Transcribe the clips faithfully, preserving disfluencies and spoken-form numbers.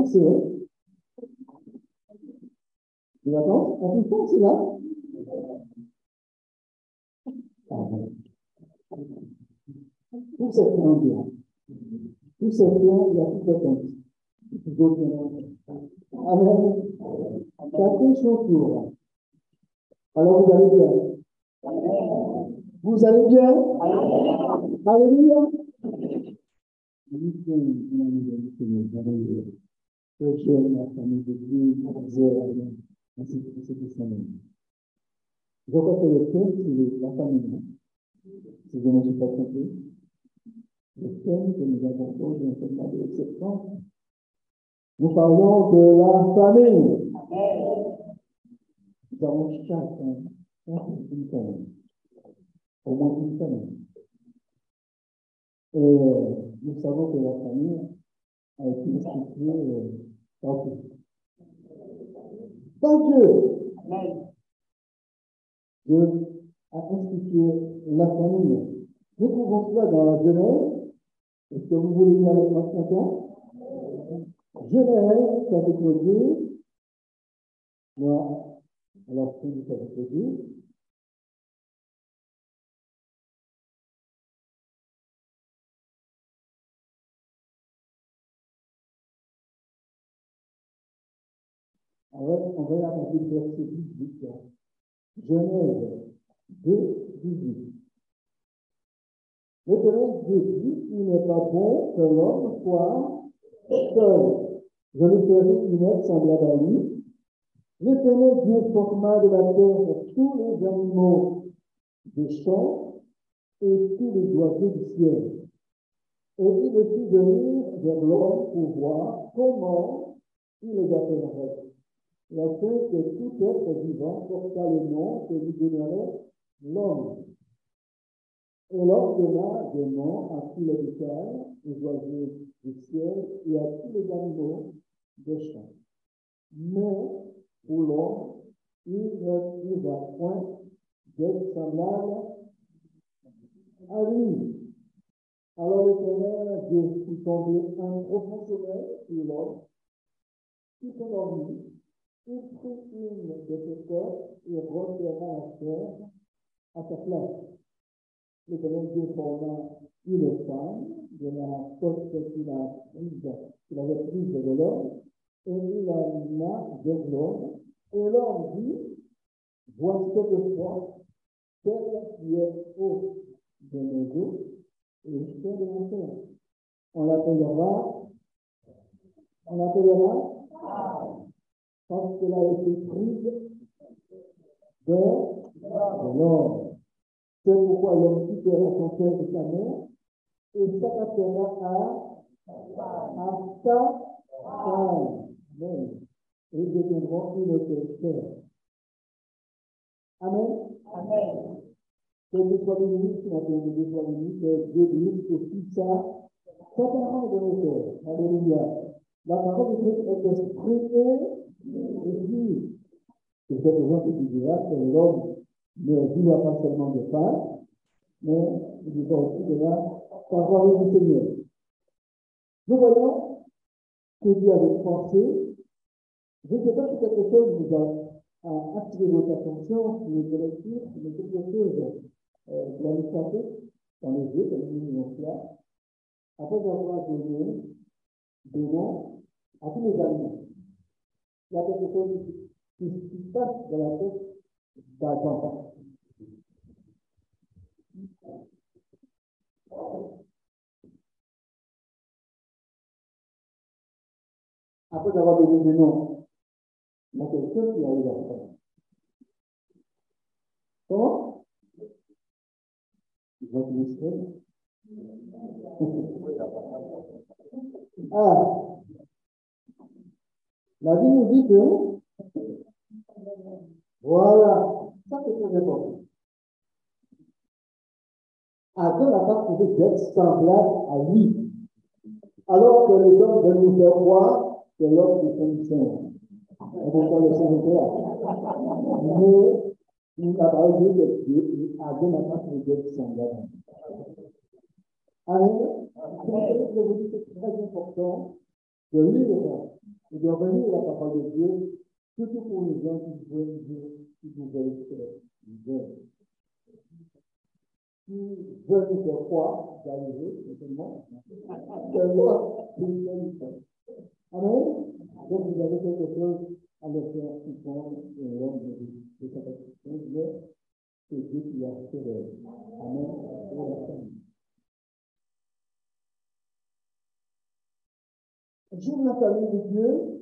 penser. Hein? Les vacances, on peut penser là. Tout c'est bien bien. Tout c'est bien, il y a tout le temps. Amen. Chacun son tour. Alors vous allez bien. Vous allez bien. Alléluia. Que j'aime la famille de Dieu, ainsi que ceux qui sont là. Je crois que le thème, c'est la famille. Si je ne suis pas trompé, le thème que nous avons posé dans ce mois de septembre, nous parlons de la famille. Nous avons chacun une famille, au moins une famille. Et nous savons que la famille a été instituée par Dieu. Par Dieu. Dieu a institué la famille. Nous trouvons cela dans la Genèse. Est-ce que vous voulez lire avec moi ce matin? Genèse, chapitre deux. Moi, à la fin du chapitre deux. Alors, on va regarder le verset dix-huit. Genèse deux, dix-huit. L'Éternel Dieu dit, il n'est pas bon que l'homme soit seul. Je lui ferai une aide semblable à lui. L'Éternel Dieu forma de la terre tous les animaux des champs et tous les oiseaux du ciel. Et il le fit venir vers l'homme pour voir comment il les appellerait. La chose que tout être vivant porta le nom que lui donnerait l'homme. Et l'homme donna des noms à tous les bétails, aux oiseaux du ciel et à tous les animaux des champs. Mais pour l'homme, il ne trouva point d'être semblable à lui. Alors l'Éternel Dieu fit tomber un profond sommeil sur l'homme, qui s'endormit. Il prit une de ses cordes et referma la terre à sa place. L'Éternel Dieu forma une femme de la côte qu'il a prise, qu'il avait prise de l'homme, et il la mena vers l'homme. Et l'homme dit, voici cette fois, celle qui est haute de mes os, et je fais de mon cœur. On l'appellera, on l'appellera, parce qu'elle a été prise de l'homme. C'est pourquoi l'homme quittera son père et sa mère et s'attachera à, à sa femme. Amen. Et ils deviendront une seule chair. Amen. Amen. C'est deux fois minutes, on appelle deux fois minutes, c'est deux minutes aussi ça. Certainement de nos cœurs. Alléluia. La parole de Dieu est exprimée et dit. C'est cette raison que tu diras que l'homme ne vivra pas seulement de pain, mais il vivra aussi de la parole du Seigneur. Nous voyons que Dieu avait pensé. Je ne sais pas si quelque chose vous a, a attiré votre attention sur les lectures, mais quelque chose euh, de l'administratif dans les yeux, comme nous disons cela, après avoir donné des noms à tous les animaux. Il y a quelque chose qui se passe dans la tête d'Adam. Après avoir donné des noms, il y a quelque chose qui arrive à faire. Comment? Il va te laisser. Ah, la vie nous dit que, voilà, ça c'est très important. Adam n'a pas trouvé d'être semblable à lui, alors que les hommes veulent nous faire croire que l'homme est un saint. On peut faire le saint de toi. Mais il n'a pas dit que Dieu, Adam n'a pas trouvé d'être semblable à lui. Amen. Je vous dis que c'est très important de lire et de revenir à la parole de Dieu, surtout pour les gens qui veulent Dieu, qui veulent faire Dieu. Qui veulent faire quoi, d'arriver, simplement, seulement une seule chose. Amen. Donc vous avez quelque chose à le faire qui compte et l'homme de sa personne, mais c'est Dieu qui a fait l'œuvre. Amen. Et la famille. J'aime la famille de Dieu,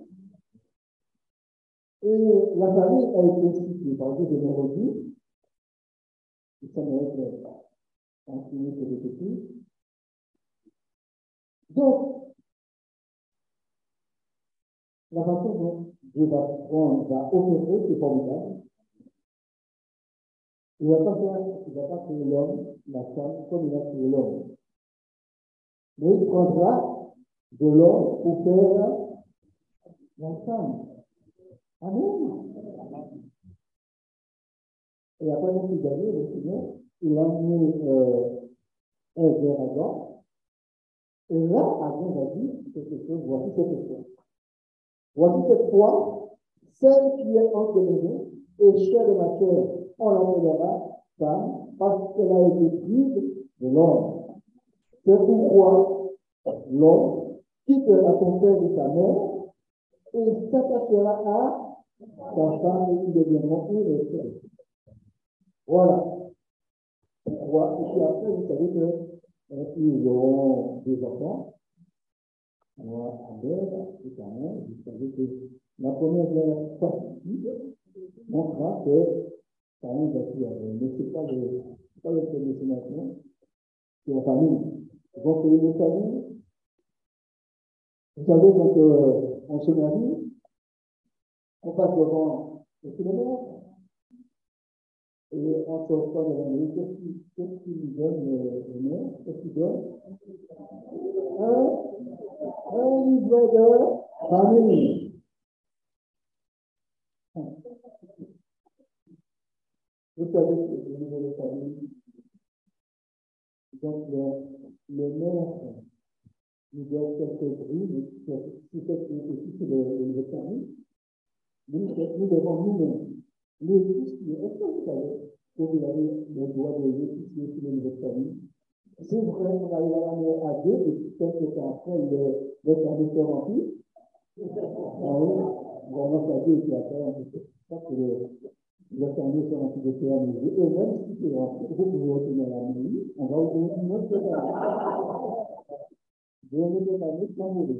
et la famille a été instituée par Dieu de l'origine, et ça mérite d'être enseigné sur les petits. Donc, la façon dont Dieu va prendre, va opérer, c'est formidable. Il ne va pas faire, il ne va pas créer l'homme, la femme, comme il a créé l'homme. Mais il prendra de l'homme pour faire la femme. Amen. Et après, quand il a le Seigneur, il a amené euh, un vers Adam. Et là, Adam va dire quelque chose, voici cette fois. Voici cette fois, celle qui est entre les mains et chair de ma chair, on l'appellera femme, parce qu'elle a été prise de l'homme. C'est pourquoi l'homme quittera son père et sa mère et s'attachera à sa femme et ils deviendront une et seule. Voilà. Pourquoi? Et puis après, vous savez qu'ils euh, auront des enfants. Alors, Abel et Caïn, vous savez que la première partie montrera que Caïn va tuer Abel. Mais ce n'est pas le, pas le fait de destination, c'est la famille. Donc, c'est une famille. Vous savez, quand euh, on se marie, on passe devant le célibataire. Et on sort pas de la nuit, qu'est-ce qui lui donne le maire? Qu'est-ce qu'il donne? Un, un livre de famille. Vous savez que le livre de famille, donc le, le maire nous donne quelques grilles, si c'est le livre de famille, nous devons nous-mêmes. Les fils, est-ce que vous savez que vous avez le droit de réfugier sur le livre de famille? C'est vrai, on a eu la manière à deux, et puis quelques temps après, le, le famille s'est rempli. Ah oui, bon, on a fait deux, et puis après, on peut pas que le, le famille s'est rempli de théâtre. Et même si c'est rempli, vous pouvez retourner à la nuit, on va ouvrir une autre famille. Deux autres familles sans mourir.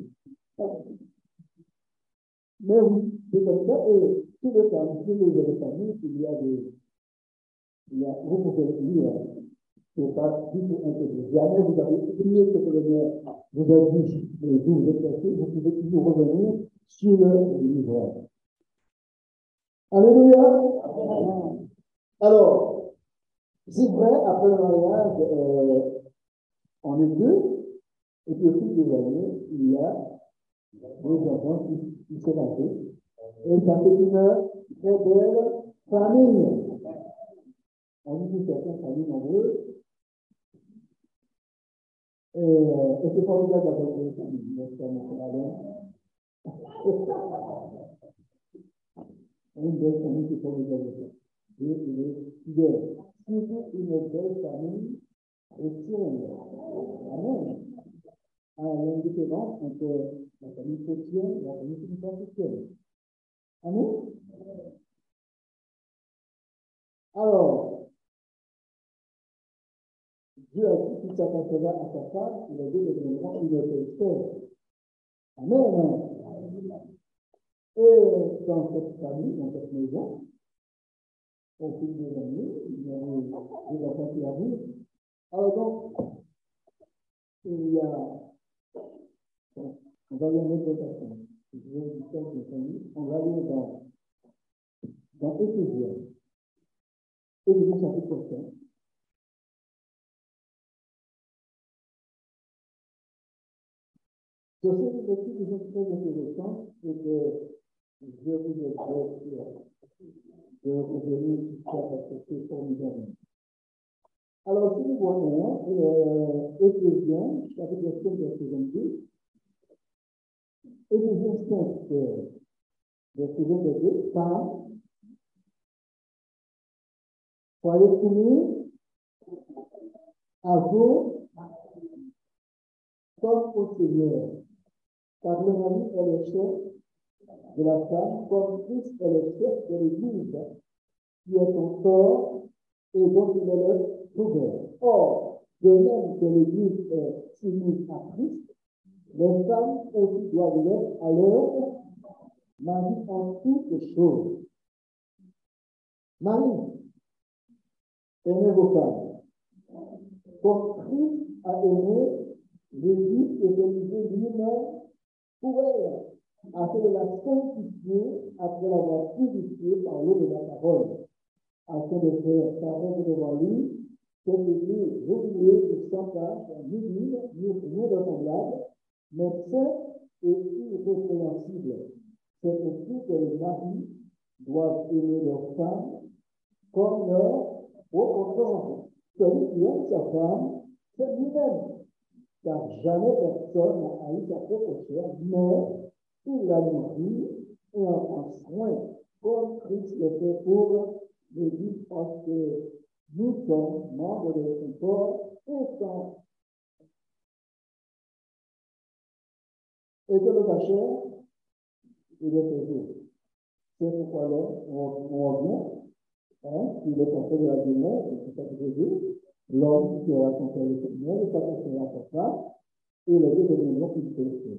Mais oui, c'est comme ça, et tout le temps, sur les autres familles, il y a des. Il y a, vous pouvez lire, c'est pas du tout intégré. Jamais vous avez oublié ce que le maire vous a dit, les jours vous êtes passés, vous pouvez toujours revenir sur le livre. Alléluia. Alors, c'est vrai, après le mariage, euh, on est deux, et puis au fil des années, il y a des enfants qui, qui se marient, et ça fait une très belle famille. On dit que certaines familles nombreuses, et, et c'est formidable d'avoir une famille, n'est-ce pas, M. Alain? Une belle famille, c'est formidable. Dieu, il est fidèle. Surtout une belle famille chrétienne. Amen. Il y a une différence entre la famille chrétienne et la famille qui n'est pas chrétienne. Amen. Alors, Dieu a dit qu'il s'attachera à sa femme, il a dit que nous avons une seule. Amen. Et dans cette famille, dans cette maison, au fil des années, il y a des enfants qui arrivent. Alors donc, il y a, on va aller en autre façon. Je vais vous faire une famille, on va aller dans, dans Éphésiens. Éphésiens chapitre cinq. Sur ce verset qui est très intéressant, et que je vous ai de revenir jusqu'à parce que c'est formidable. Alors, si nous voyons euh, Éphésiens, chapitre cinq, verset vingt-deux, et des instincteurs. Vous pouvez aider femmes, soyez soumis à vous comme au Seigneur. Car le mari est le chef de la femme, comme Christ est le chef de l'Église, qui est son corps et dont il est le sauveur. Or, de même que l'Église est soumise à Christ, les femmes aussi doivent l'être à leur mari en toutes choses. Marie, aimez vos femmes, comme Christ a aimé l'Église et délivré lui-même pour elle, afin de la sanctifier après l'avoir purifiée par l'eau de la parole, afin de faire paraître devant lui cette Église régulière et sans tache, ni libre, ni rien semblable, mais sainte et irrépréhensible. C'est ainsi que les maris doivent aimer leurs femmes comme leur propre corps. Celui qui aime sa femme, c'est lui-même. Car jamais personne n'a haï sa propre chair, mais il la nourrit et en prend soin, comme Christ le fait pour l'Église, parce que nous sommes membres de son corps et sans. Et que le chair, il est pesé. C'est pourquoi là, on, on revient, hein, il est en fait de la lumière, c'est ça que je dis, l'homme qui aura son père le Seigneur, le papa sera sa femme, et les deux deviendront une seule chose.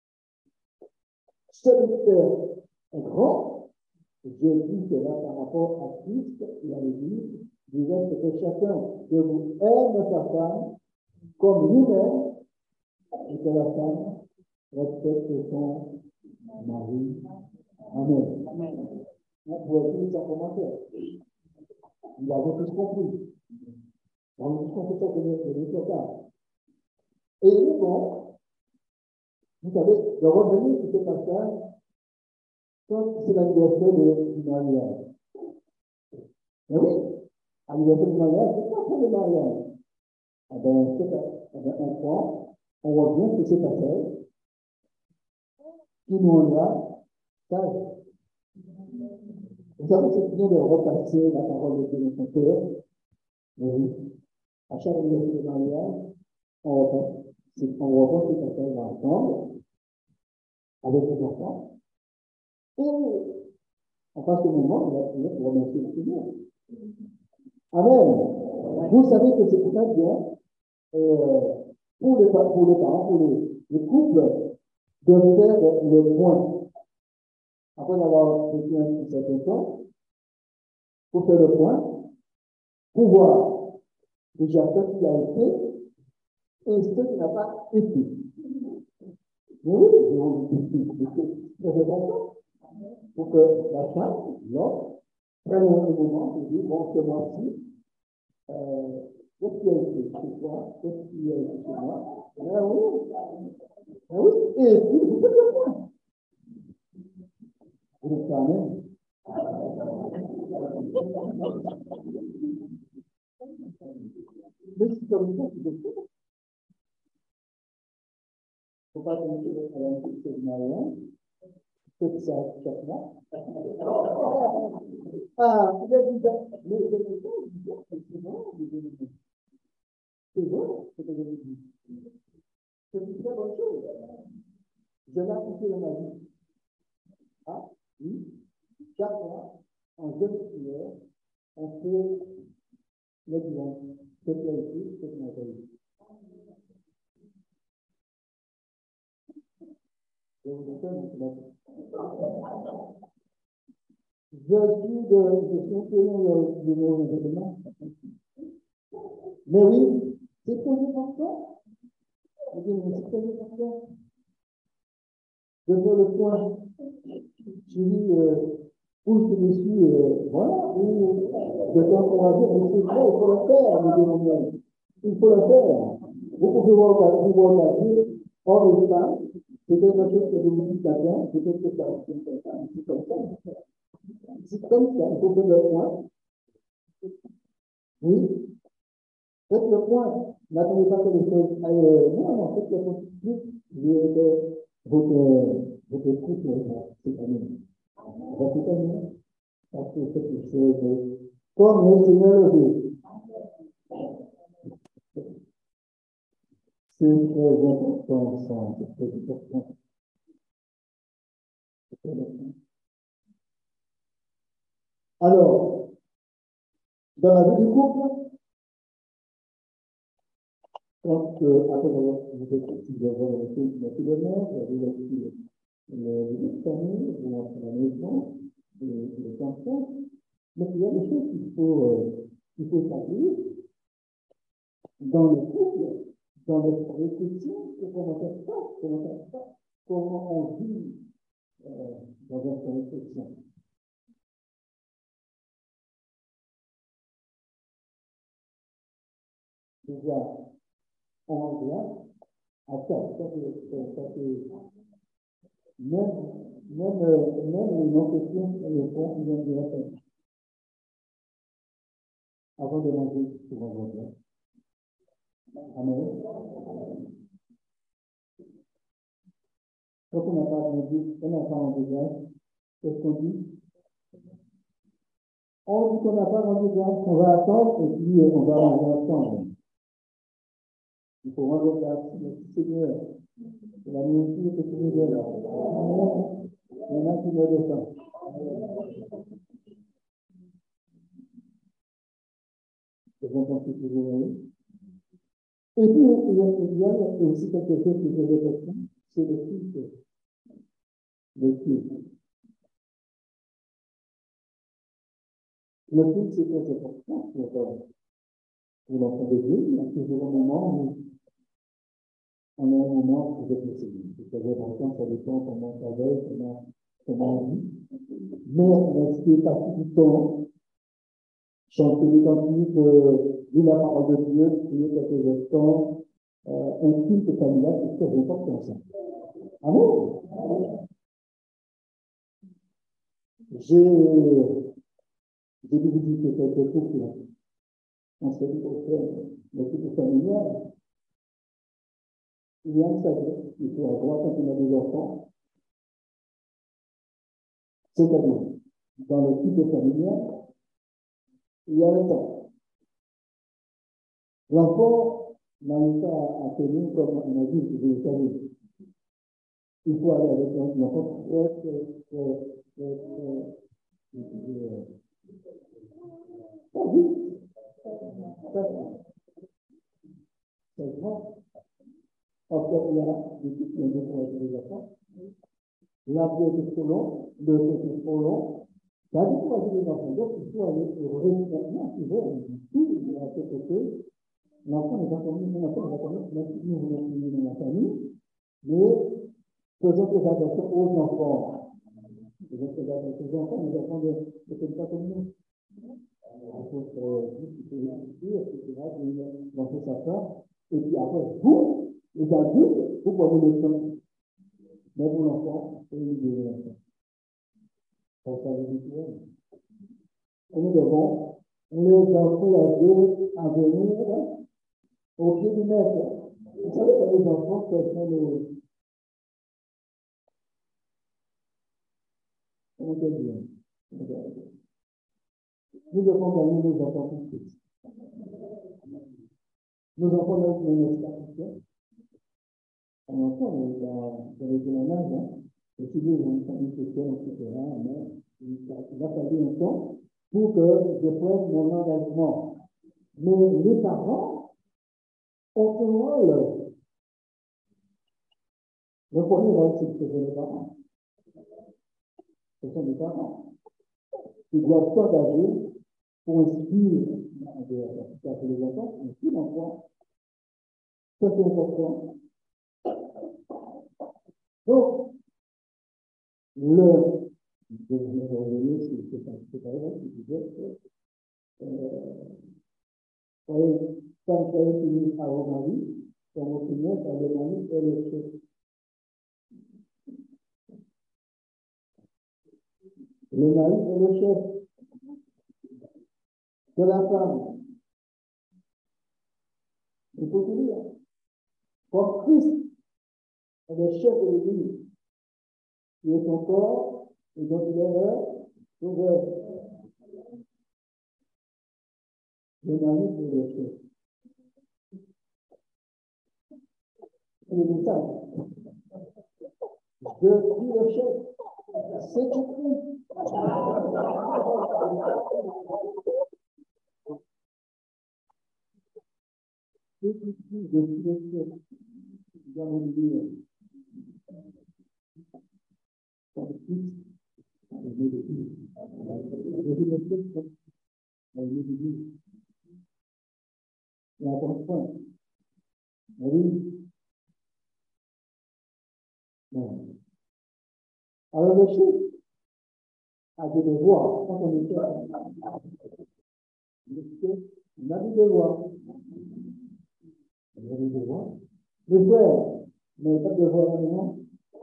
Ce mystère est grand, je dis cela par rapport à Christ et à l'Église, disant que chacun de vous aime sa femme comme lui-même, et que la femme respecte son mari. Amen. Amen. On pourrait finir sans commentaire. Nous avons tous compris. Nous avons tous compris ça que nous sommes. Et il est bon, vous savez, de revenir sur ce passage, quand c'est l'anniversaire du mariage. Mais oui, l'anniversaire du mariage, c'est pas pour le mariage. Eh bien, on prend, on revient sur ce passage, qui nous a sage. Vous savez, c'est bien de repasser la parole de Dieu dans son cœur. Oui. À chaque anniversaire de mariage, on repasse, on repasse ce passage ensemble, avec les enfants. Et on passe le moment, on va prier pour remercier le Seigneur. Amen. Vous savez que c'est très bien euh, pour, les, pour les parents, pour les, les couples, de faire le point. Après avoir vécu un certain temps, pour faire le point, pour voir déjà ce qui a été et ce qui n'a pas été. Mais oui, c'est important pour que la femme, l'homme, prenne un moment et dise, bon, ce mois-ci, euh, qu'est-ce qui a été chez toi, qu'est-ce qui a été chez moi. Ah oui, ah oui, et puis vous faites le point. Vous êtes quand même. Mais c'est comme ça, c'est de ça. Il ne faut pas tomber à l'indice de mariage. C'est ça, chaque mois. Ah, il y a du temps. Mais c'est le temps, c'est bon, c'est bon, c'est ce que je vous dis. C'est une très bonne chose. Je l'ai appliqué dans ma vie. Ah, oui. Chaque mois, en jeune prière, on fait le bilan. Ce qui a été, ce qui n'a pas été. Je vous donne Je suis de, je suis un peu long de nos événements. Mais oui, c'est très important. C'est très important. Je fais le point. Je dis, euh, où je me suis, euh, voilà, où je t'ai encouragé, mais c'est vrai, il faut le faire, les événements. Il faut le faire. Vous pouvez voir, vous voir la vie, hors de ça, c'est quelque chose que je vous dis matin, peut-être que ça va être comme ça, c'est comme ça. C'est comme ça, il faut faire le point. Oui. Faites le point. N'attendez pas que les choses aillent. Non, non, faites le point tout de suite. Votre je te prie pour cette année. Pour cette année, parce que c'est quelque chose comme le Seigneur le dit. C'est très important, ça, c'est très important. C'est très important. Alors, dans la vie du couple, quand, euh, après avoir vous êtes devant le film de tout le monde, vous avez aussi le vie de famille, vous entrez à la maison, les enfants, mais il y a des choses qu'il faut, euh, qu'il faut savoir dans le couple, dans notre réflexion, comment ça se passe, comment ça se passe, comment on vit euh, dans notre réflexion. Déjà, en anglais, à ça, ça c'est, ça c'est, même, même, euh, même les non-chrétiens, le font, ils ont déjà fait. Avant de manger, souvent, anglais. Amen. Quand on n'a pas grandi, on n'a pas envisagé, qu'est-ce qu'on dit? On dit qu'on n'a pas envisagé, on va attendre et puis on va manger ensemble. Il faut rendre grâce au Seigneur. C'est la nourriture que tu nous donnes. Il y en a qui me descendent. C'est bon qu'on puisse vous donner. Et puis, il y a, il y a aussi quelque chose qui est important, c'est le culte. Le culte. Le culte, c'est très important pour, pour l'enfant de Dieu. Il y a toujours un moment où on a un moment pour être le Seigneur. C'est très important, ça dépend comment on travaille, comment, comment on vit. Mais rester partie du temps, chanter des cantiques, euh, lire la parole de Dieu, prier quelques instants, euh, un culte familial, c'est très important ça. Amen. J'ai j'ai visité quelques couples, on s'est dit au frère, le couple familial, il y a une sagesse, il faut avoir quand on a des enfants, c'est-à-dire, dans le couple familial, il y a un temps. L'enfant n'arrive pas à tenir comme un adulte, vous le savez. Il faut aller avec l'enfant très, très, très, très, très, très vite. C'est grand. En fait, il y a des types de gens avec les enfants. La vie est trop long, le temps est trop long. Ça dit pour aller les enfants. Donc, il faut aller au réellement, tu vois, tout à côté. L'enfant n'est pas comme nous, l'enfant n'est pas comme nous, même si nous voulons finir dans la famille. Mais, faisons très attention aux enfants. Faisons très attention aux enfants, les enfants ne sont pas comme nous. Il faut se et cetera, l'enfant s'apprend. Et puis après, vous, les adultes, vous prenez le temps. Mais pour l'enfant, c'est une idée de l'enfant. Pour ça, je dis que nous devons les encourager à venir au pied du maître. Vous savez que les enfants, ce sont les. Comment dire? Nous devons gagner nos enfants pour Christ. Nos enfants n'ont une expérience. Un enfant, dans les témoignages, hein, et si vous avez une famille chrétienne, et cetera, mais il va falloir un temps pour que je prenne mon engagement. Mais les parents ont un rôle. Le premier rôle, c'est que ce sont les parents. Ce sont les parents. Ils doivent s'engager pour inspirer les enfants, ainsi l'enfant. Ça, c'est important. Donc, le, je vais revenir sur ce que par exemple, je disais, quand elle est finie à vos maris, quand vous finissez par le mari et le chef. Le mari est le chef de la femme. Il faut tout dire. Comme Christ est le chef de l'Église, qui est ton corps et dont il est le sauveur. Le mari de le chef. C'est le message. Je suis le chef. C'est tout. Je suis le chef. Dans le milieu. Dans le fils. Dans le milieu. Je suis le chef. Dans le milieu. Et attention. Oui. Non. Alors le chef a des devoirs. Quand on est chef, le chef, on a des devoirs. On a des devoirs. Le frère, mais pas de devoirs maintenant.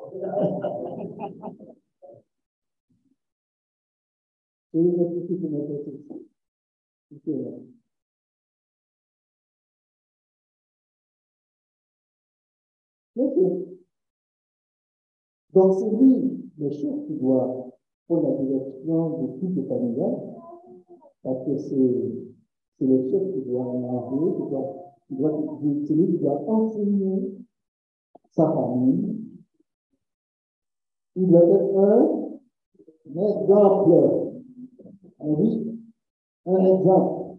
C'est une autre chose qui m'intéresse. C'est là. Le chef. Donc, c'est lui, le chef, qui doit prendre la direction de toute la famille, parce que c'est le chef qui doit manger, qui doit, qui doit, c'est lui qui doit enseigner sa famille. Il doit être un exemple. On dit un exemple.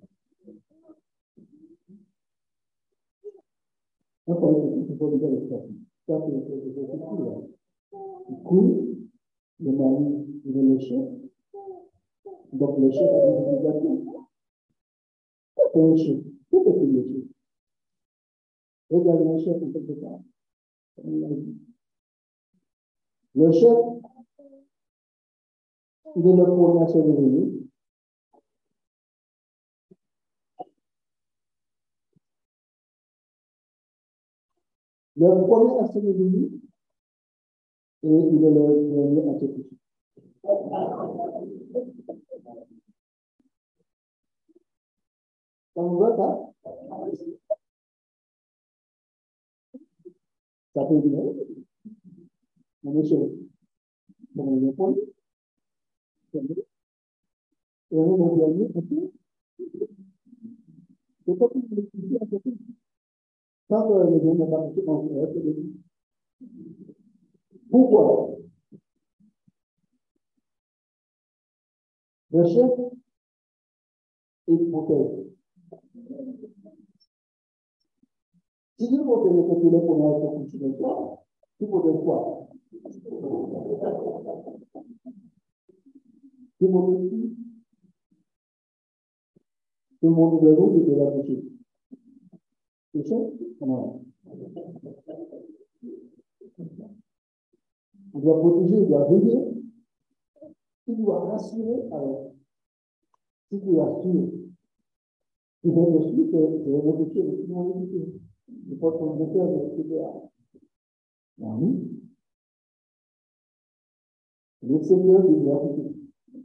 Un politique, il faut dire le chef. Ça, c'est le chef. Du coup, le mari, il est le chef. Donc, le chef a des obligations. C'est un chef. Qu'est-ce que c'est le chef? Regardez le chef en quelque part. Le chef, il est le premier à se réveiller. Le premier à se réveiller, et il est le dernier à se coucher. Ça vous va, ça? Ça peut dire, on est chef. Bon, il est le premier. Et on est le dernier à se c'est pas tout le coucher à se coucher. Quand le dernier n'a pas couché, on se réveille. Pourquoi? Le chef, il protège. Si tu protèges que tu es pour aller te coucher le soir, tu protèges quoi? Tu protèges qui? Tout le monde de vous, de la coucher. C'est ça? Non. Il doit protéger, il doit veiller. Il doit rassurer. Alors, si tu rassures, tu vas me suivre, je vais me toucher, mais tout le monde est touché. Je pense qu'on va faire de ce que oui. Le Seigneur, il doit toucher.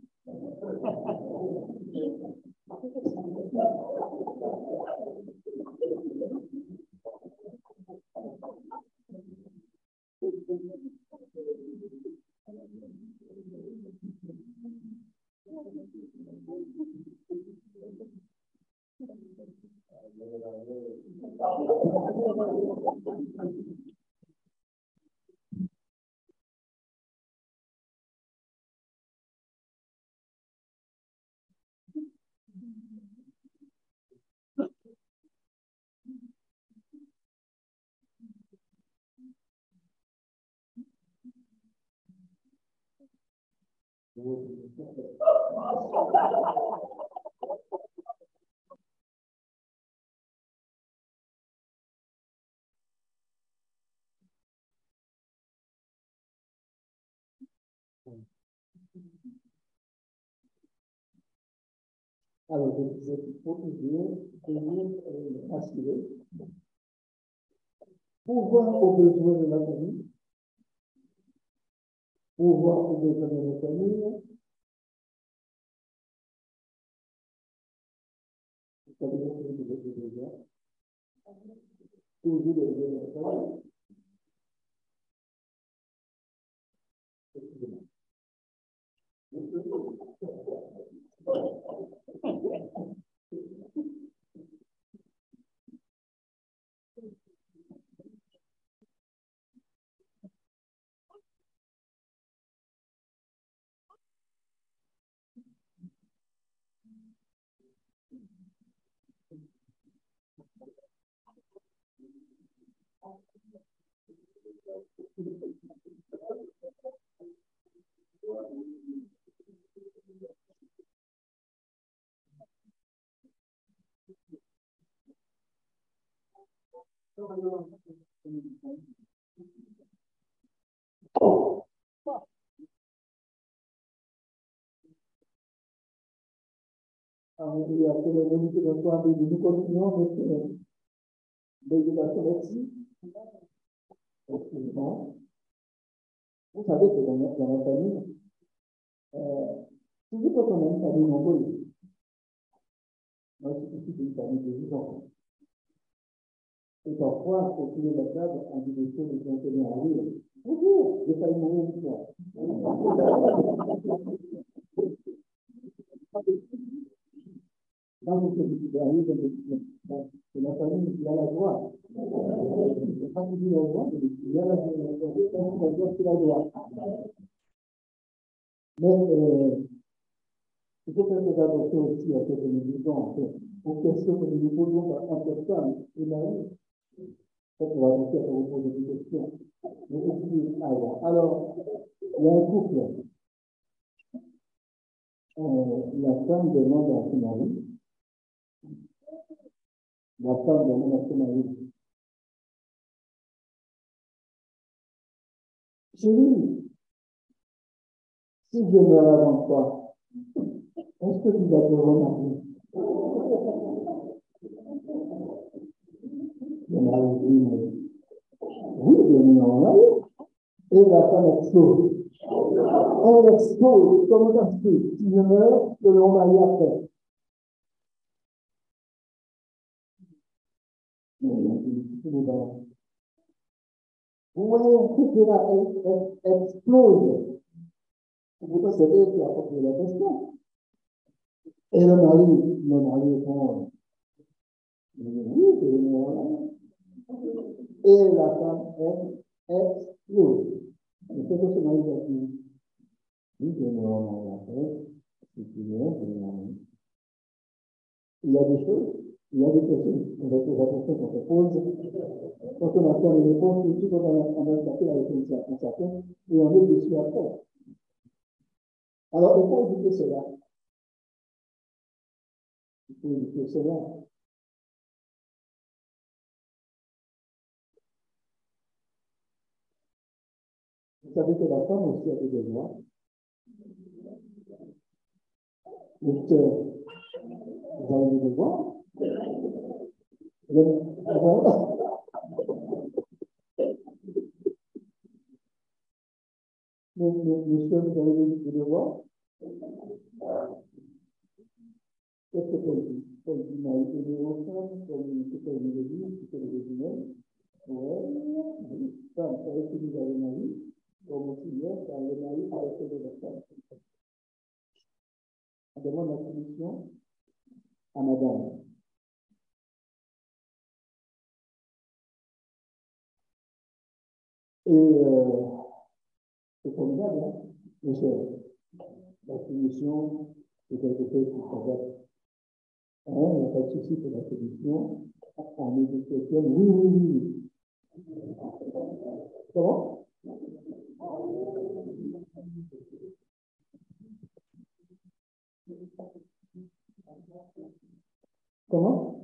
Alors, je disais qu'il faut toujours tenir assuré, pouvoir aux besoins de la famille, pouvoir aux besoins de la famille, c'est-à-dire que vous êtes déjà, toujours les besoins de la famille. Il y a que les réalités de soi, mais nous continuons notre l'éducation là-dessus. Vous savez que dans notre, dans la famille, euh, toujours quand on a une famille nombreuse, moi je suis une famille de dix enfants. Et parfois, au pied de la table, on dit des choses qui ont été bien à rire. Bonjour, j'ai failli mourir une fois. Dans ce qui est arrivé, c'est la famille qui a la joie. C'est pas qui dit la joie, mais il y a la joie qui a la joie. Mais euh, il faut faire des attention aussi à ce que nous disons, en fait, aux questions que nous nous posons en personne et Marie. Peut-être qu'on va penser à vous poser des questions. Mais aussi avant. Alors, il y a un couple. Euh, la femme demande à son mari. La femme demande à son mari. Chérie, si je meurs avant toi, est-ce que tu vas te remarier? Le mari dit, oui, je vais me remarier. Et la femme explose. Elle explose. Comment ça se fait? Si je meurs, je vais me remarier après. Vous voyez un truc qui là, elle, elle explose. Pourtant, c'est elle qui a posé la question. Et le mari, le mari répond, oui, je vais me remarier. Et la femme, elle explose. Mais c'est que ce mari va dire, oui, je vais me remarier après. Si tu veux, je vais me remarier. Il y a des choses, il y a des questions, on va poser attention qu'on se pose. Quand on a fait les réponses, tout de suite, on a tapé la réponse à chacun et on est dessus après. Alors, il faut éviter cela. Il faut éviter cela. Vous savez que la femme aussi a des besoins. Est-ce que vous avez des besoins? Monsieur, vous avez des devoirs? Qu'est-ce que Paul dit? Paul dit, mais il dit aux femmes, comme ce que vous dit, ce que vous dites, ouais, femme, avec qui vous avez mari, comme aussi bien, car le mari a été de la femme. On demande la solution à madame. Et euh, c'est formidable, hein, mes chers. La solution, c'est quelque chose qui s'adapte. Hein, il n'y a pas de souci pour la solution. On est des chrétiens, oui, oui, oui. Comment? Comment?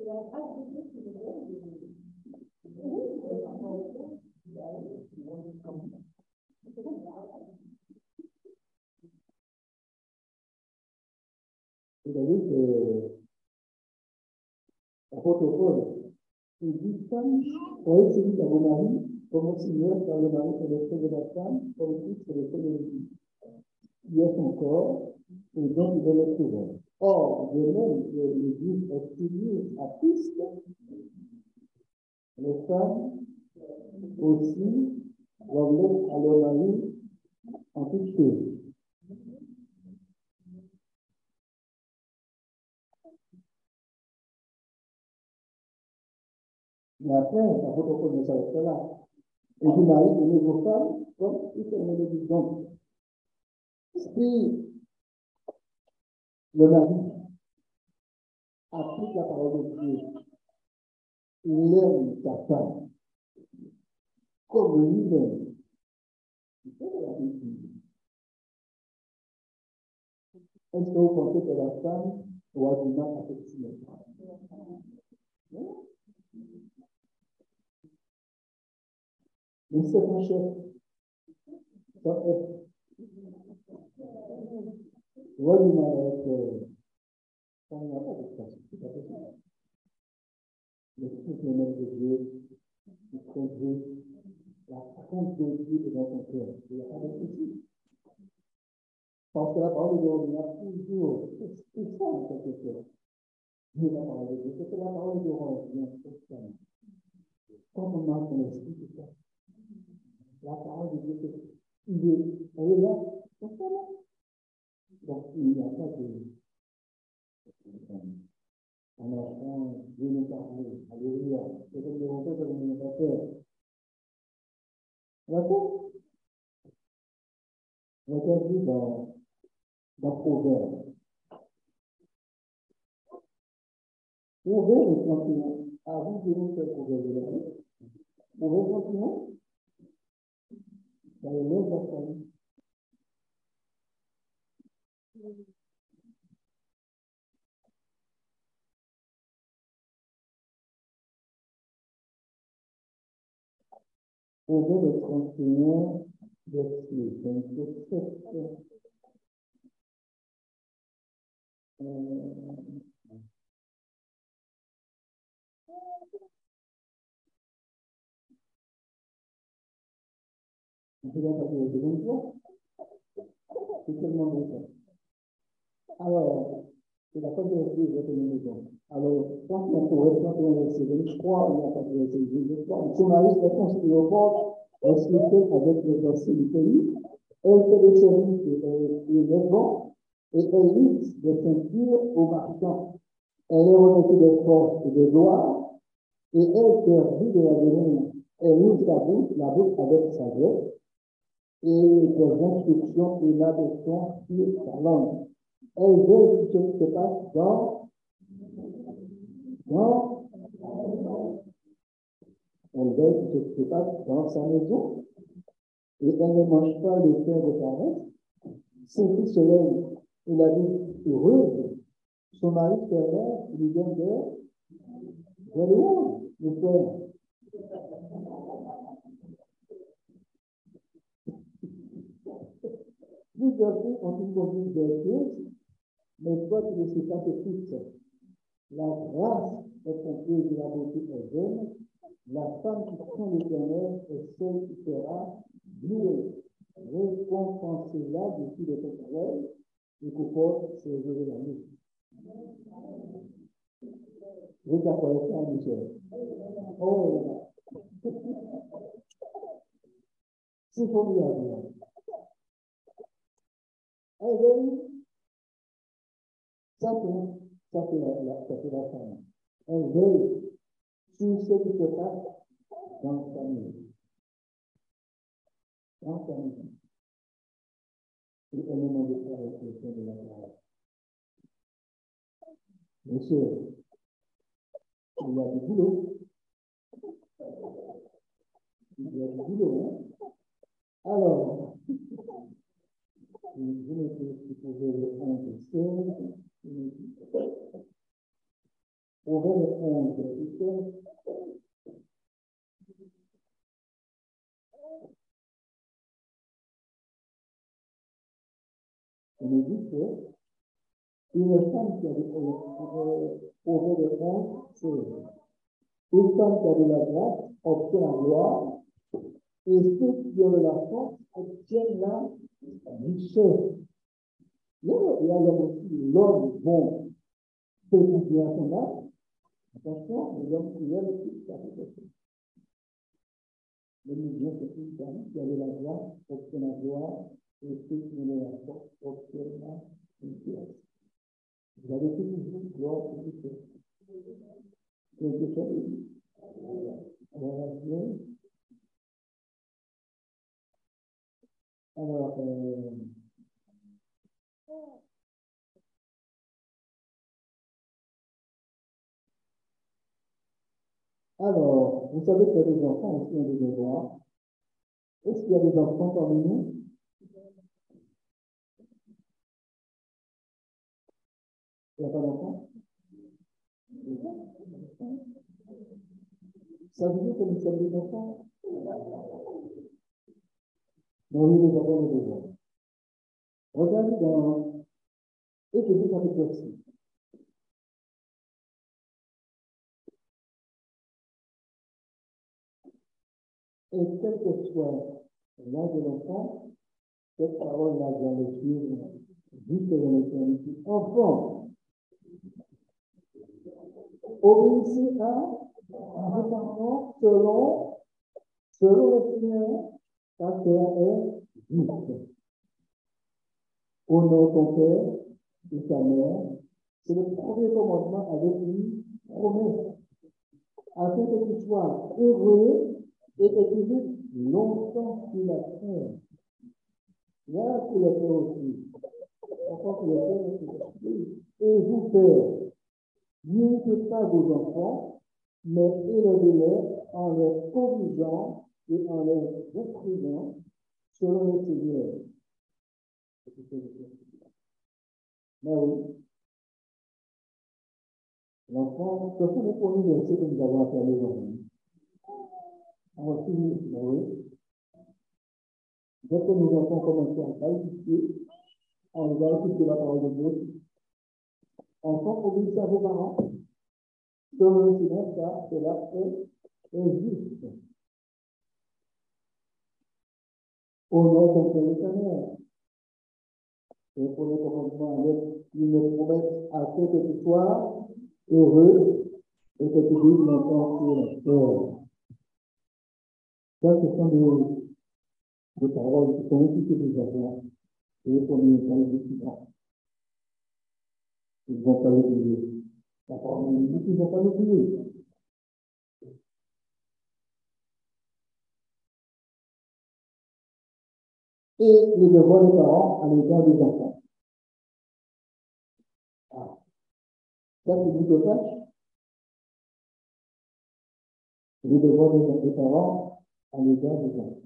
Vous savez que l'apôtre Paul, il dit, femme, soyez soumis à vos maris, comme au Seigneur, car le mari est le frère de la femme, comme le Christ est le frère de l'Église. Il est son corps, et donc il est le sauveur. Or, de même que l'Église est soumise à Christ, les femmes aussi doivent l'être à leur mari en toutes choses. Mais après, l'apôtre Paul ne s'arrête pas là. Et du mari, aimez vos femmes comme Christ aimait l'Église. Donc, si le mari applique la parole de Dieu, il aime sa femme, comme lui-même. C'est la Bible. Est-ce que vous pensez que la femme doit du mal affectionner? Mais c'est un chef. Ça fait. Doit du mal avec. Ça n'a pas de place. C'est pas possible. Le Christ, le maître de Dieu, le progrès, la crainte de Dieu est dans ton cœur. Il n'y a pas de souci. Parce que la parole de Dieu, on a toujours. C'est ça, en quelque sorte. Dieu, la parole de Dieu. C'est que la parole de Dieu revient constamment. Quand on marche dans l'esprit, c'est ça. La parole de Dieu, c'est. Il est, elle est là, constamment. Donc, il n'y a pas de. En enfant, Dieu nous parle. Alléluia. C'est comme le montant que nous avons fait. D'accord? Regardez dans, dans Proverbe. Proverbe trente et un. Avant de nous faire Proverbe de la vie. Proverbe trente et un. Dans les mêmes personnes. Proverbe trente et un, verset vingt-sept. Euh, je vais pas dire de vingt-trois. C'est tellement bon. Alors, c'est la première fois que je vais te maison. Alors, quand on pourrait trente et un verset vingt-trois, il n'y a pas de verset vingt-trois. Son mari est construit au port, expliqué avec les versets du pays. Elle fait des services et les vents, et elle lit des ceintures aux marchands. Elle est revêtue de force et de gloire, et elle servit de la demeure. Elle ouvre sa bouche, la bouche avec sagesse, et des instructions et l'adoption sur sa langue. Elle veut ce qui se passe dans, dans, elle veut ce qui se passe dans sa maison, et elle ne mange pas le pain de paresse. Son fils se lève, il a dit heureuse, son mari se lève, il lui donne des louanges, le frère. Plusieurs filles ont une conduite vertueuse, mais toi tu ne sais pas que toutes. La grâce est comprise de la beauté est jeune. La femme qui craint l'Éternel est celle qui sera louée. Récompensez-la depuis de ton travail et qu'au corps se révéler la nuit. Vous t'appelez ça, Michel. Oh, c'est formidable. Elle veille, ça fait, ça fait la, la, ça fait la femme. Elle veille sur ce qui se passe dans sa maison. Dans sa maison. Et elle ne demande pas avec le sein de la parole. Monsieur, il y a du boulot. Il y a du boulot, hein? Alors, je me suis supposé le onze et seize. Proverbe le onze et seize. On me dit que une femme qui a des Proverbe le onze et seize. Une femme qui a de la grâce obtient la gloire, et ceux qui ont de la force obtiennent la richesse. Il y a aussi l'homme bon, fait du bien à son âme. Attention, l'homme cruel aussi, ça fait quelque chose. L'homme bien, c'est une femme qui a de la grâce obtient la gloire, et ceux qui ont de la force obtiennent la richesse. Vous avez toujours gloire pour tout ça. Quelque chose. Voilà, bien. Alors, euh, alors, vous savez que les enfants aussi ont des devoirs. Est-ce qu'il y a des enfants parmi nous? Il n'y a pas d'enfants? Ça veut dire que nous sommes des enfants? Mais oui, nous avons le devoir. Regardez dans Ésaïe chapitre six. Et quel que soit l'âge de l'enfant, cette parole-là doit le suivre jusqu'à l'éternité. Enfant, obéissez à vos parents selon, selon le Seigneur, car cela est juste. Honore ton père et ta mère. C'est le premier commandement avec une promesse, afin que tu sois heureux et que tu vives longtemps sur la terre. Il y a pour le père aussi. Encore pour le père aussi. Et vous, pères, n'imitez pas vos enfants, mais élevez-les en les corrigeant et en les réprimant selon le Seigneur. Mais oui, l'enfant, ce sont les premiers versets que nous avons appelés aujourd'hui. On va finir, mais oui. Dès que nos enfants commencent à écouter, on va écouter la parole de Dieu. Enfants, obéissez à vos parents. Selon le Seigneur, car cela est juste. Honore ton père et ta mère. Et pour le commandement avec une promesse afin que tu sois heureux et que tu vives longtemps sur la terre. Ça, ce sont des, des paroles qui sont écoutées des enfants et pour les étudiants. Ils ne vont pas l'oublier. La parole de Dieu, ils ne vont pas l'oublier. Et les devoirs des parents à l'égard des enfants. Ah. Ça, c'est du dosage. Les devoirs des parents à l'égard des enfants.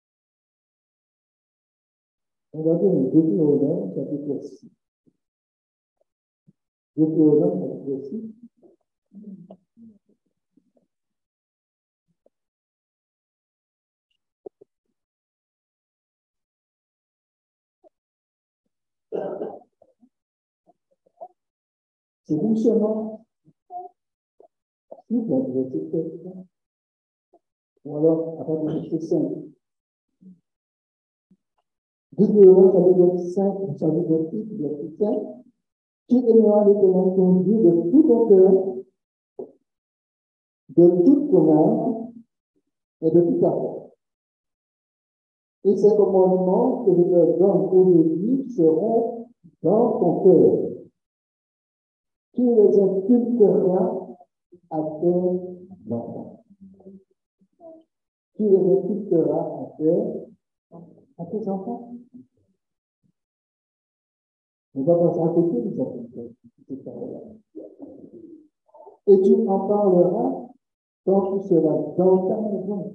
On va dire le Deutéronome, chapitre six. Deutéronome, chapitre six. C'est doucement, si vous verset sept, ou alors à partir du verset cinq. Deutéronome, chapitre cinq, chapitre six, verset cinq. Tu aimeras l'Éternel ton Dieu de tout ton cœur, de toute ton âme et de toute ta force. Et ces commandements que je te donne aujourd'hui seront dans ton cœur. Tu les inculqueras à tes enfants. Tu les inculqueras à tes, à tes enfants. On va passer à côté de cette parole-là. Et tu en parleras quand tu seras dans ta maison.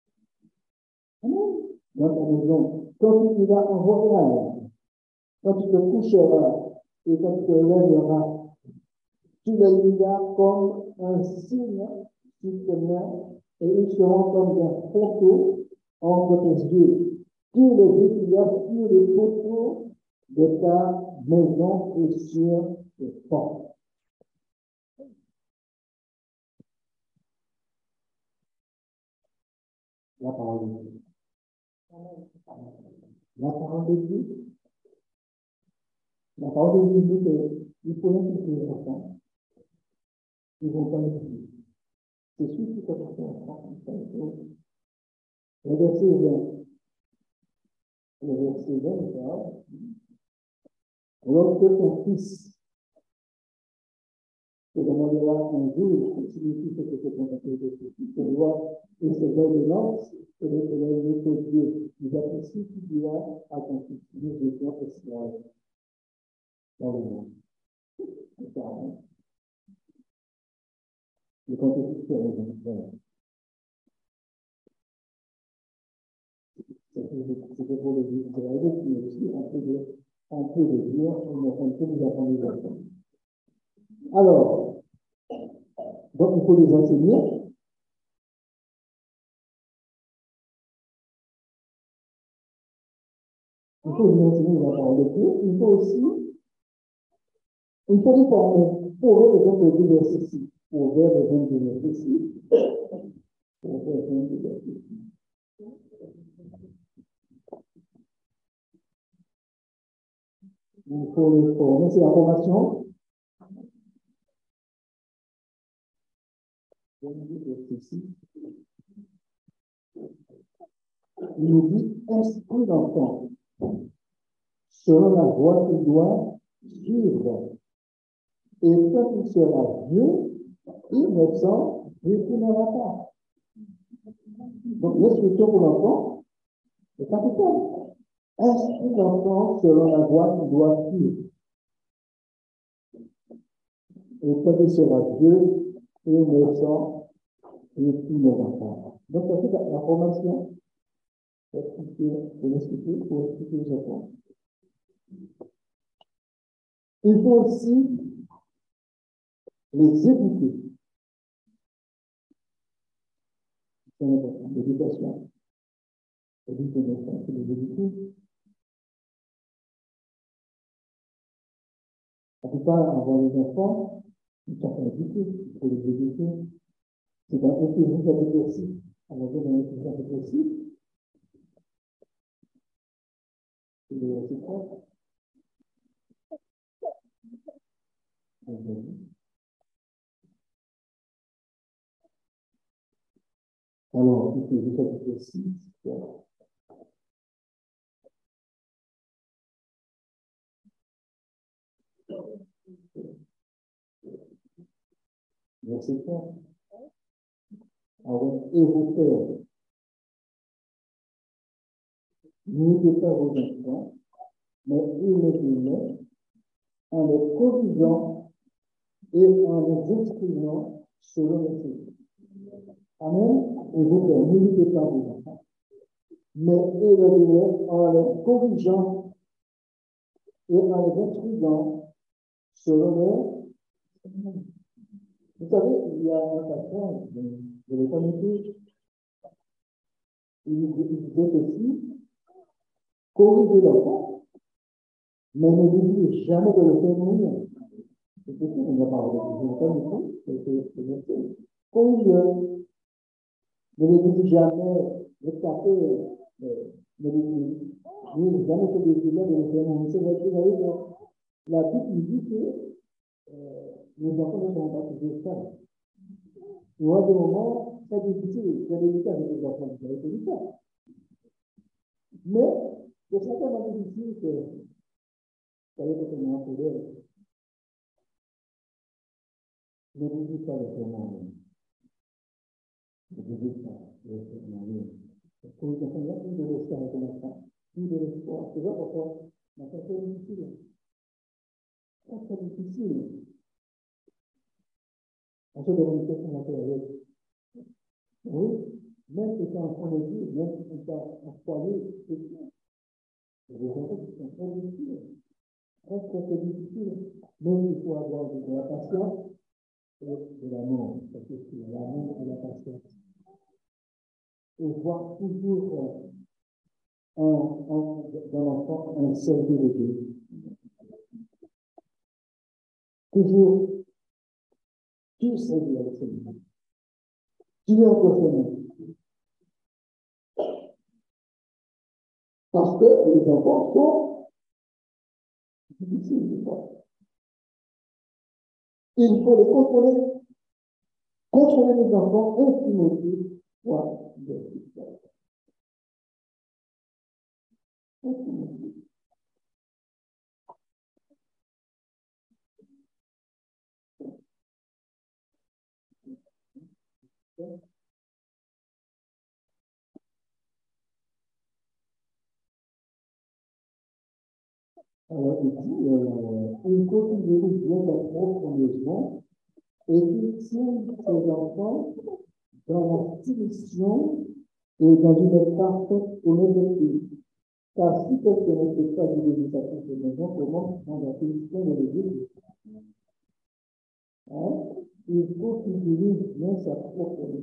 Dans ta maison. Quand tu iras en voyage. Quand tu te coucheras et quand tu te lèveras. Tu les liras comme un signe sur tes mains et ils seront comme des photos entre tes yeux. Tu les écriras sur les photos de ta maison et sur tes portes. La parole de Dieu. La parole de Dieu. La parole de Dieu dit qu'il faut impliquer les enfants. Ils ne vont pas le dire. C'est sûr qu'il faut faire enfant. Le verset vingt. Le verset vingt parle. Lorsque ton fils te demandera un jour ce qui signifie ce que c'est contacté de ce fils, te doit et ses ordonnances, et l'Éternel notre Dieu, nous apprécie qui dira à ton fils, nous étions esclaves dans le monde. C'est ça, hein? Le contexte est raison. c'était pour le dire, mais aussi un peu de, un peu de dire, on peut nous apprendre les enfants. Alors, donc il faut les enseigner. Il faut les enseigner la parole de Dieu. Il faut aussi, il faut les former. Pour eux, les autres le verset six. Pour vers le vingt-deux verset six. Pour vers le vingt-deux verset six. Il faut les former. C'est la formation. Il nous dit instruit l'enfant selon la voie qu'il doit suivre. Et quand il sera vieux, il ne s'en retournera pas. Donc, l'instruction pour l'enfant est capitale. Instruit l'enfant selon la voie qu'il doit suivre. Et quand il sera vieux, il ne s'en retournera pas. Donc, ça fait la formation. Pour expliquer, pour expliquer, pour expliquer aux enfants. Il faut aussi les éduquer. C'est important, l'éducation. Éduquer les enfants, c'est les éduquer. On ne peut pas avoir les enfants, ils sont pas éduqués, il faut les éduquer. C'est un équilibre avec aussi. On va dire dans l'équilibre avec aussi. C'est le verset trois. Alors, il faut les chapitre six. Verset trois. Alors, et vos pères, n'écoutez pas vos enfants, mais aimez-les en les corrigeant et en les exprimant selon le Christ. Amen. Et vous pères, n'écoutez pas vos enfants, mais aimez-les en les corrigeant et en les exprimant selon le. Vous savez, il y a un patron de, de l'économie, il disait aussi, corriger l'enfant, mais ne lui dites jamais de le faire mourir. C'est possible, on n'a pas parlé de l'économie, c'est corriger. Ne lui dites jamais de taper, ne lui dites jamais que de le faire mourir. C'est vrai que la Bible dit que euh, les enfants ne sont pas toujours sages. Il y a des moments très difficiles, très délicats avec les enfants, c'est délicat. Mais, c'est certainement difficile que, vous savez, que c'est un peu d'air. Ne vous dites pas le témoin. Ne vous dites pas le témoin. Parce que vous avez plus de l'espoir avec l'enfant, plus de l'espoir. C'est vrai pourquoi c'est très difficile. C'est très difficile. On se demande qu'est-ce qu'on a fait avec. Oui, même si c'est un point de vue, même si c'est un foyer, c'est bien. Les enfants qui sont très difficiles. Très, très, très difficile. Mais il faut avoir de la patience et de l'amour. Parce que c'est l'amour et la patience. Et voir toujours un, un, dans l'enfant un service de Dieu. Toujours, tout servir avec Seigneur. Dieu est encore. Parce que les enfants sont difficiles. Il faut les contrôler. Contrôler les enfants et Timothée soit de l'histoire. Alors, il dit, euh, il continue bien d'apprendre profondément et qu'il tienne ses enfants dans la soumission et dans une parfaite honnêteté. Car si quelqu'un ne peut pas diviser sa propre maison, comment on a fait soin de l'église? Hein? Il faut qu'il dirige bien sa propre maison.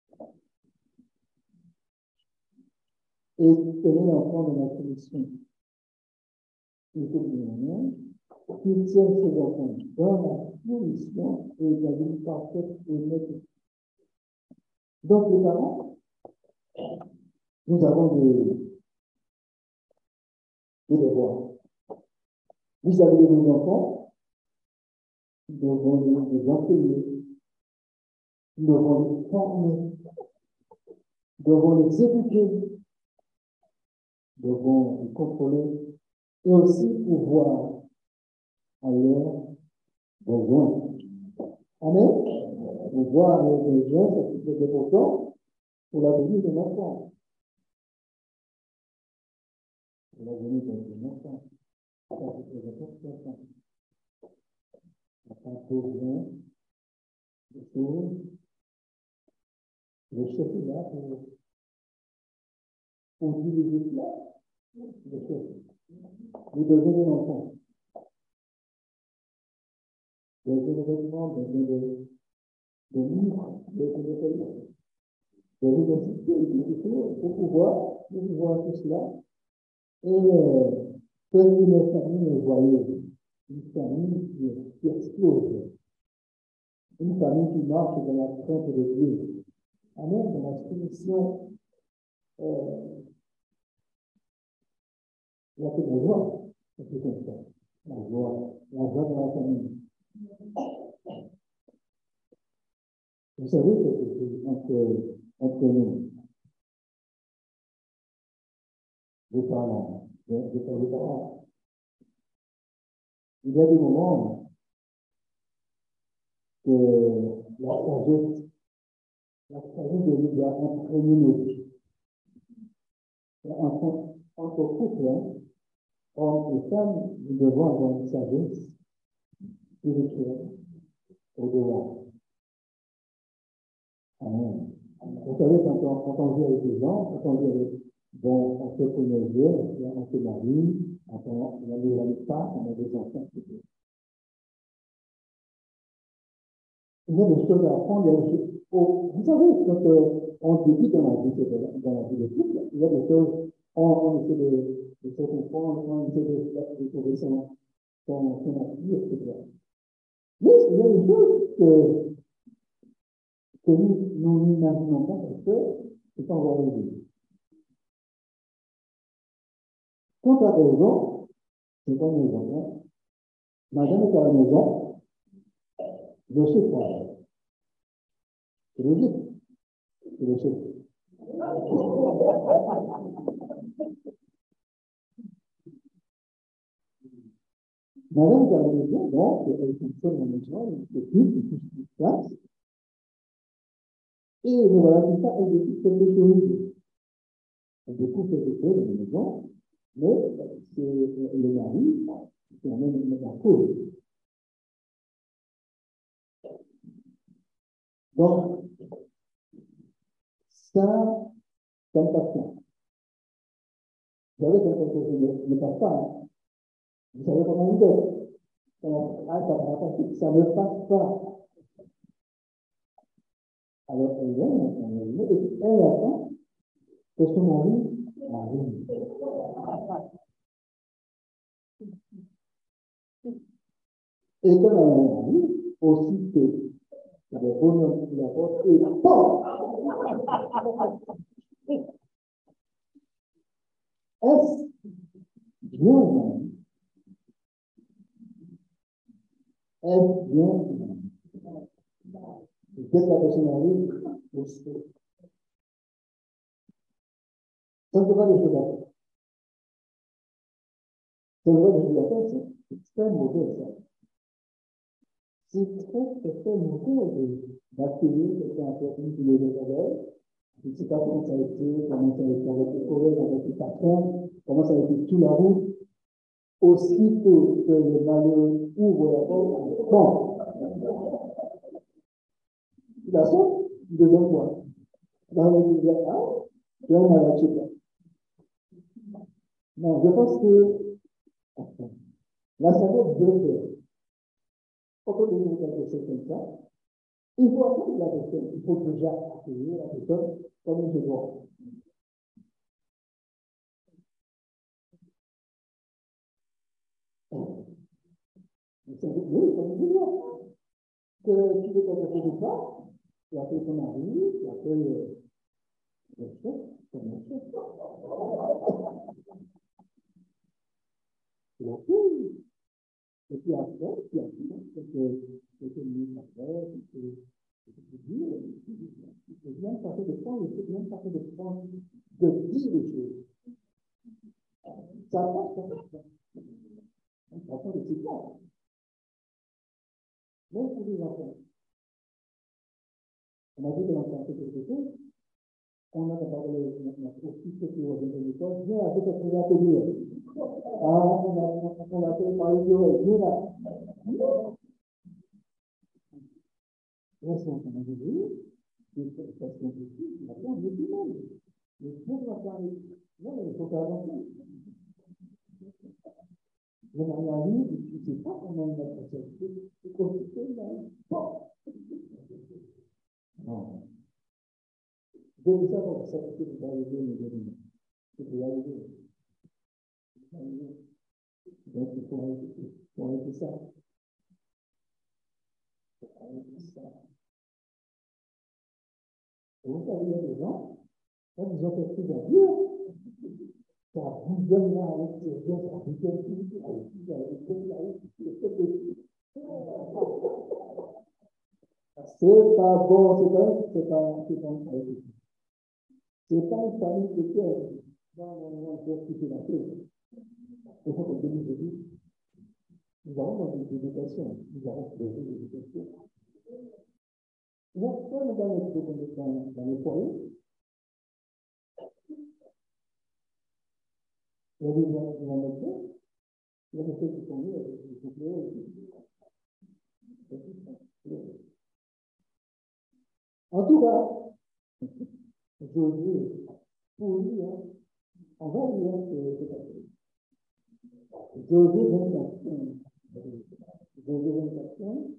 Et tenir enfant de la commission. Il faut bien qu'il tienne ses enfants dans la commission et dans une parfaite honnêteté. Donc, les parents, nous avons des, des devoirs. Vous avez des enfants, nous devons les enseigner, nous devons les former, nous devons les éduquer, nous devons les contrôler et aussi pouvoir à leurs besoins. Amen. Pouvoir à leurs besoins, c'est important pour l'avenir de l'enfant. Pour l'avenir de l'enfant. Ça, c'est très important. On n'a pas besoin de choses. Le chef est là pour, pour diriger cela. Le chef. Les besoins de l'enfant. Besoin de vêtements, besoin de, de livres, besoin de paiement. Besoin d'assister pour pouvoir, pour pouvoir tout cela. Et euh, faire une famille joyeuse, une famille qui, qui explose, une famille qui marche dans la crainte de Dieu. Amen, dans la soumission, euh, la plus de joie, c'est tout comme ça. La joie, la joie dans la famille. Vous savez quelque chose entre, entre nous, les parents, les, les parents. Il y a des moments que la sagesse, la sagesse de Dieu doit imprégner nos vies. Entre, entre couples, hein, hommes et femmes, nous devons avoir une sagesse spirituelle au-delà. Amen. Vous savez, quand on, quand on vit avec des gens, quand on vit avec, bon, on se connaît bien, on se marie, on a des amis pas, on a des enfants, et cetera. Il y a des choses à apprendre. Oh, vous savez, quand euh, on débute dans la vie de, dans la vie de couple, il y a des choses, on, on essaie de, de se comprendre, on essaie de, de trouver son, son, son appui, et cetera. Mais il y a des choses que, que nous, nous n'imaginons pas parce que c'est pas encore arrivé. Quand tu as raison, c'est pas une raison. Hein? Madame est à la maison, je sais pas. C'est logique. C'est logique. Madame est à la maison, donc elle fonctionne dans la maison, elle s'occupe de tout ce qui se passe. Et me voilà tout ça, elle découvre quelque chose. Elle découvre quelque chose dans la maison, mais c'est le mari qui amène la cause. Donc, ça, ça ne passe pas. Vous savez, quand quelque chose ne passe pas, vous savez comment on dit. Ah, ça ne passe pas. Alors, elle vient, et elle attend que son mari arrive. Et quand elle arrive, aussitôt, il y a des bonhommes qui la portent et POM! Est-ce bien? Est-ce bien? Dès que la personne arrive, aussi. Ça ne peut pas des choses à faire. Ça ne peut pas des choses à faire, c'est très mauvais, ça. C'est très, très, très mauvais d'accueillir quelqu'un après une qui les regarde. Je ne sais pas comment ça a été, comment ça a été avec le collègue, avec le patron, comment ça a été sous la route. Aussitôt que le malheur ouvre la porte, bon. Il a ça, il devient quoi? Dans le milieu, ah, Tu as un arraché. Non, je pense que la sagesse doit faire. Pourquoi nous dire quelque chose comme ça? Il faut attendre la personne. Il faut déjà accueillir la personne comme il se doit. Oui, ça veut dire que tu veux quelque chose de ça, tu appelles ton mari, tu appelles le chef, ton chef. Tu l'appelles. Et puis après, tu as quelques minutes après, tu peux dire, tu peux même passer de temps, tu peux même passer de temps de dire des choses. Ça passe, ça passe. Ça passe de tout ça. Même pour les enfants. On a dit que l'enfant fait quelque chose, on a parlé notre office qui est au l'école, viens avec cette chose à te dire. Ah, on a fait par idiot, viens là. Reste en train de dire, parce qu'on peut dire, la place de tout le monde. Mais pour la parler, non, il faut faire attention. Le mariage, tu ne sais pas comment il va se faire. C'est compliqué, mais bon. Non. Donc, ça, pour ça, c'est que vous allez dire, c'est que vous allez dire. Donc, il faut arrêter, il faut arrêter ça. Il faut arrêter ça. Et vous savez, il y a des gens, quand ils ont quelque chose à dire, ça vous donne là, avec ces gens, ça vous donne tout, avec qui, avec qui, avec qui, avec qui. C'est pas bon, c'est pas, c'est pas, c'est pas une famille. C'est pas une famille de cœur. Non, non, non, il faut quitter la paix. Il faut que Dieu nous dise, nous avons des éducations, nous avons des éducations. Donc, quand nous allons dans, dans les foyers, il y a des gens qui vont mettre, il y a des choses qui sont mieux, il faut que en tout cas, Josué, pour lui, hein, on va lire ce passage. Josué vingt-quatre, Josué vingt-quatre,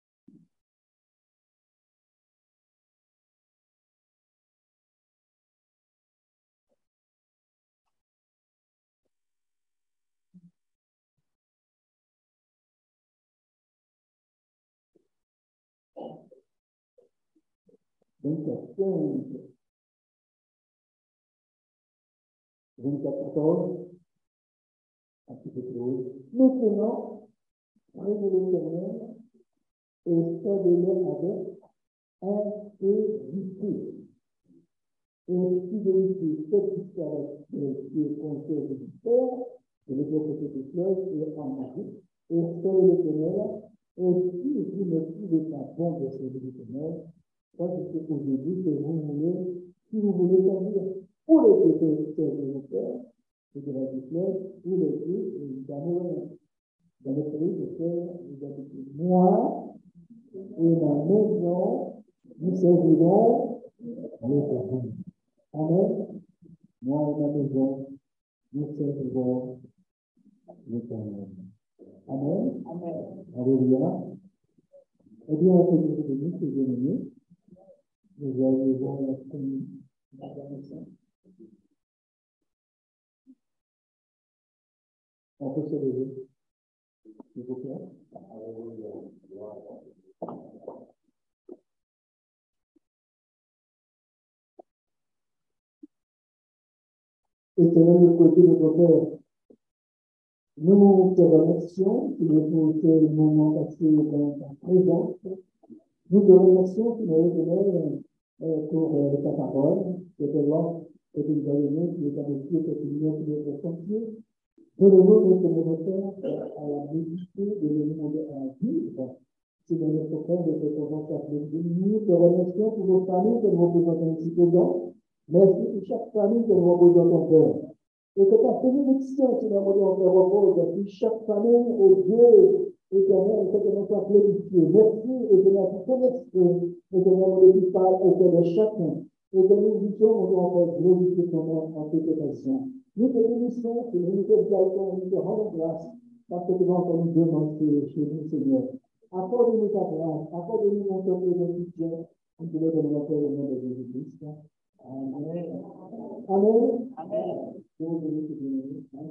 vingt-quatre, quinze, vingt-quatre, quatorze, un petit peu plus haut. Maintenant, près de l'Éternel et servez-le avec intégrité. Et fidélité, cette histoire qui est conseil de l'histoire, de l'époque de fleuve et en Marie, et servez l'Éternel. Et si vous ne trouvez pas bon de servir l'Éternel, ça c'est aujourd'hui que vous voulez, si vous voulez servir pour les péchés de vos pères, et de la fleuve, ou les dieux, évidemment, dans le pays de terre, vous habitez. Moi et ma maison, nous servirons l'Éternel. Amen. Moi et ma maison, nous servirons l'Éternel. Amen. Amen. Alléluia. Eh bien, on peut dire que nous, ces ennemis, nous arrivons à la commune de la maison. On peut se lever, s'il vous plaît. Éternel, le côté de nos pères, nous te remercions pour ce moment passé dans ta présence. Nous te remercions pour Éternel pour ta parole, que ta loi, que tu nous as donné, que tu as décidé, que tu nous as donné au sentier. De nouveau, nous te demandons à la méditer, de nous demander à vivre. C'est dans notre cœur de cette rencontre. Nous te remercions pour nos familles que nous représentons ici présents. Merci pour chaque famille que nous représentons, Père. Et que ta bénédiction, tu l'as demandé en Père, repose sur chaque famille, au Dieu éternel, que tu nous sois glorifié. Merci, éternel, pour ton esprit, éternel, de qui parle au cœur de chacun. Et que nous disons, on doit faire glorifier ton nom en toute occasion. Nous te bénissons, Seigneur, nous te exaltons, nous te rendons grâce, parce que tu vas encore nous demander chez nous, Seigneur. Accorde-nous ta grâce, accorde-nous ton temps de soutien. Nous te le donnons au nom de Jésus-Christ. Amen. Amen. Amen. Amen.